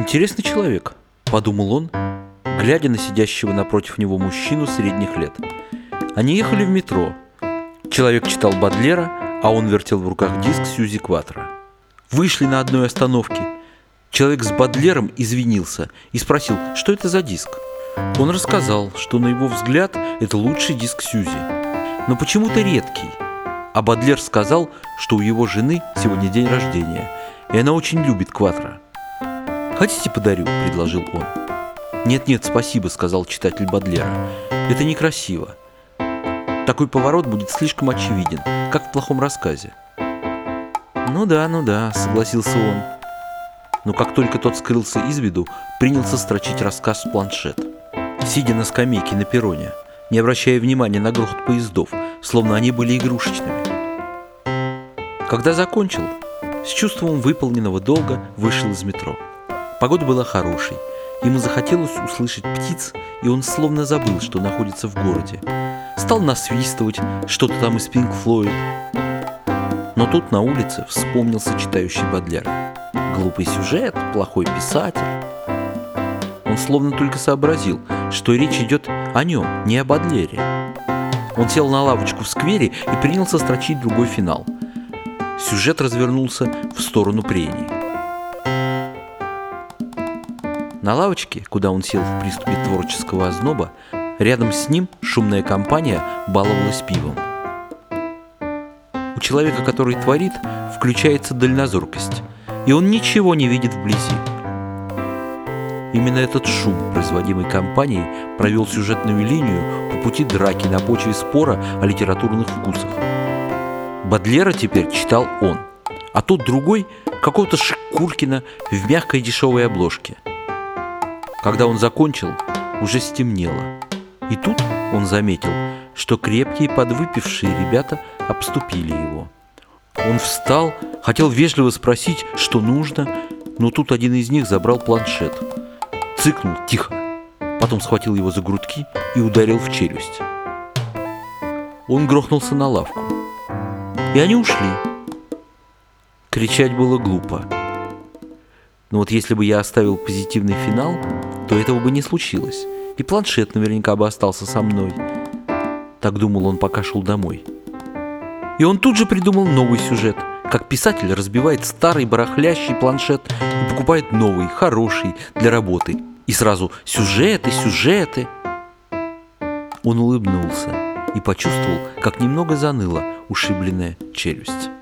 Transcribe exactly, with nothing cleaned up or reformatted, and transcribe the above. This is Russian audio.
«Интересный человек», — подумал он, глядя на сидящего напротив него мужчину средних лет. Они ехали в метро. Человек читал Бодлера, а он вертел в руках диск Сьюзи Кватро. Вышли на одной остановке. Человек с Бодлером извинился и спросил, что это за диск. Он рассказал, что, на его взгляд, это лучший диск Сьюзи, но почему-то редкий. А Бодлер сказал, что у его жены сегодня день рождения, и она очень любит Кватро. «Хотите, подарю?» – предложил он. «Нет-нет, спасибо», – сказал читатель Бодлера. «Это некрасиво. Такой поворот будет слишком очевиден, как в плохом рассказе». «Ну да, ну да», – согласился он. Но как только тот скрылся из виду, принялся строчить рассказ в планшет, сидя на скамейке на перроне, не обращая внимания на грохот поездов, словно они были игрушечными. Когда закончил, с чувством выполненного долга вышел из метро. Погода была хорошей, ему захотелось услышать птиц, и он словно забыл, что находится в городе. Стал насвистывать что-то там из Pink Floyd. Но тут на улице вспомнился читающий Бодлер. Глупый сюжет, плохой писатель. Он словно только сообразил, что речь идет о нем, не о Бодлере. Он сел на лавочку в сквере и принялся строчить другой финал. Сюжет развернулся в сторону прений. На лавочке, куда он сел в приступе творческого озноба, рядом с ним шумная компания баловалась пивом. У человека, который творит, включается дальнозоркость, и он ничего не видит вблизи. Именно этот шум, производимый компанией, провел сюжетную линию по пути драки на почве спора о литературных вкусах. Бодлера теперь читал он, а тот другой – какого-то Шкуркина в мягкой дешевой обложке. Когда он закончил, уже стемнело. И тут он заметил, что крепкие подвыпившие ребята обступили его. Он встал, хотел вежливо спросить, что нужно, но тут один из них забрал планшет. Цыкнул тихо, потом схватил его за грудки и ударил в челюсть. Он грохнулся на лавку. И они ушли. Кричать было глупо. Но вот если бы я оставил позитивный финал, то этого бы не случилось, и планшет наверняка бы остался со мной. Так думал он, пока шел домой. И он тут же придумал новый сюжет, как писатель разбивает старый барахлящий планшет и покупает новый, хороший, для работы. И сразу сюжеты, сюжеты. Он улыбнулся и почувствовал, как немного заныла ушибленная челюсть.